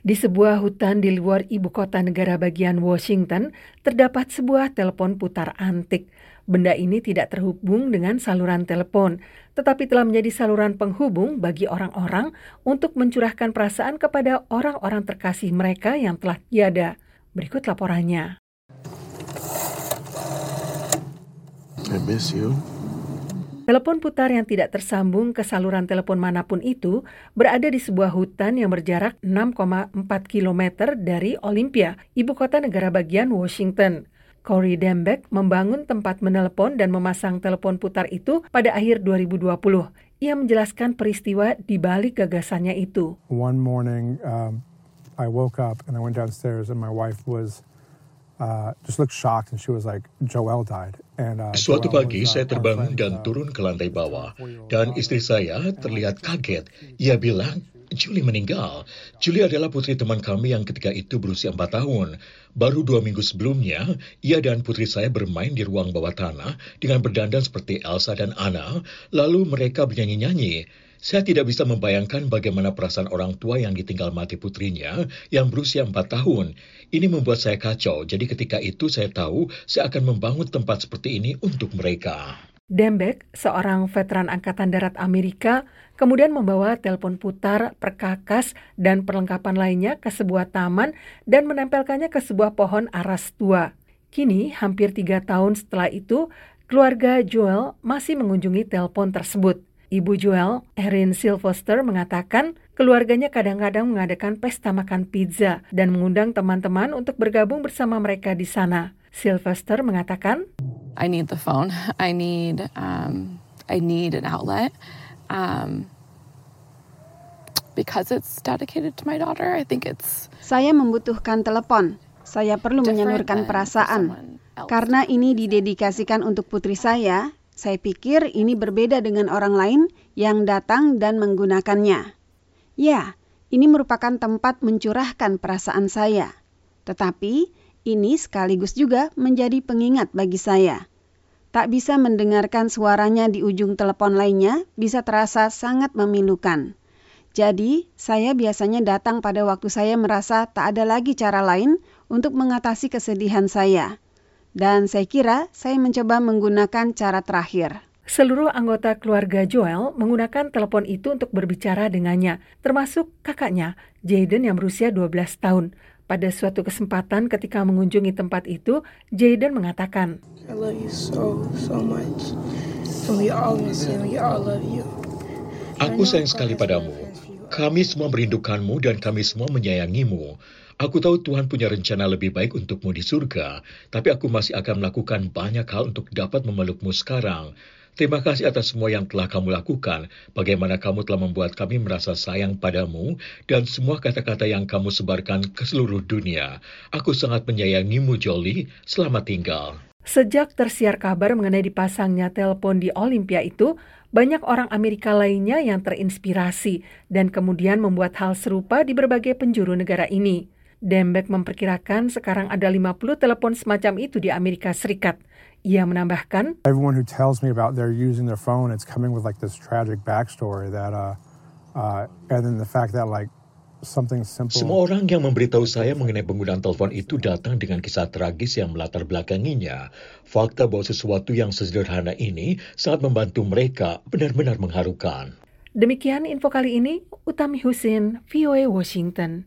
Di sebuah hutan di luar ibu kota negara bagian Washington, terdapat sebuah telepon putar antik. Benda ini tidak terhubung dengan saluran telepon, tetapi telah menjadi saluran penghubung bagi orang-orang untuk mencurahkan perasaan kepada orang-orang terkasih mereka yang telah tiada. Berikut laporannya. I miss you. Telepon putar yang tidak tersambung ke saluran telepon manapun itu berada di sebuah hutan yang berjarak 6,4 km dari Olympia, ibu kota negara bagian Washington. Corey Dembeck membangun tempat menelepon dan memasang telepon putar itu pada akhir 2020. Ia menjelaskan peristiwa di balik gagasannya itu. One morning, I woke up and I went downstairs and my wife was just looked shocked and she was like, Joel died. Suatu pagi saya terbangun dan turun ke lantai bawah dan istri saya terlihat kaget. Ia bilang, Julie meninggal. Julie adalah putri teman kami yang ketika itu berusia 4 tahun. Baru 2 minggu sebelumnya, ia dan putri saya bermain di ruang bawah tanah dengan berdandan seperti Elsa dan Anna, lalu mereka bernyanyi-nyanyi. Saya tidak bisa membayangkan bagaimana perasaan orang tua yang ditinggal mati putrinya yang berusia 4 tahun. Ini membuat saya kacau, jadi ketika itu saya tahu saya akan membangun tempat seperti ini untuk mereka. Dembeck, seorang veteran Angkatan Darat Amerika, kemudian membawa telepon putar, perkakas, dan perlengkapan lainnya ke sebuah taman dan menempelkannya ke sebuah pohon aras tua. Kini, hampir 3 tahun setelah itu, keluarga Joel masih mengunjungi telepon tersebut. Ibu Joel, Erin Sylvester, mengatakan keluarganya kadang-kadang mengadakan pesta makan pizza dan mengundang teman-teman untuk bergabung bersama mereka di sana. Sylvester mengatakan, I need the phone. I need an outlet. Because it's dedicated to my daughter, I think it's... Saya membutuhkan telepon. Saya perlu menyalurkan perasaan. Karena ini didedikasikan untuk putri saya pikir ini berbeda dengan orang lain yang datang dan menggunakannya. Ya, ini merupakan tempat mencurahkan perasaan saya. Tetapi, ini sekaligus juga menjadi pengingat bagi saya. Tak bisa mendengarkan suaranya di ujung telepon lainnya bisa terasa sangat memilukan. Jadi, saya biasanya datang pada waktu saya merasa tak ada lagi cara lain untuk mengatasi kesedihan saya. Dan saya kira saya mencoba menggunakan cara terakhir. Seluruh anggota keluarga Joel menggunakan telepon itu untuk berbicara dengannya, termasuk kakaknya, Jaden yang berusia 12 tahun. Pada suatu kesempatan ketika mengunjungi tempat itu, Jaden mengatakan, I love you so much. And we all miss you. We all love you. Aku sayang sekali padamu. Kami semua merindukanmu dan kami semua menyayangimu. Aku tahu Tuhan punya rencana lebih baik untukmu di surga, tapi aku masih akan melakukan banyak hal untuk dapat memelukmu sekarang. Terima kasih atas semua yang telah kamu lakukan, bagaimana kamu telah membuat kami merasa sayang padamu, dan semua kata-kata yang kamu sebarkan ke seluruh dunia. Aku sangat menyayangimu, Jolie. Selamat tinggal. Sejak tersiar kabar mengenai dipasangnya telepon di Olympia itu, banyak orang Amerika lainnya yang terinspirasi dan kemudian membuat hal serupa di berbagai penjuru negara ini. Dembeck memperkirakan sekarang ada 50 telepon semacam itu di Amerika Serikat. Ia menambahkan, Everyone who tells me about they're using their phone, it's coming with like this tragic backstory that and then the fact that like something simple. Semua orang yang memberitahu saya mengenai penggunaan telepon itu datang dengan kisah tragis yang melatar belakanginya. Fakta bahwa sesuatu yang sesederhana ini sangat membantu mereka benar-benar mengharukan. Demikian info kali ini, Utami Husin, VOA Washington.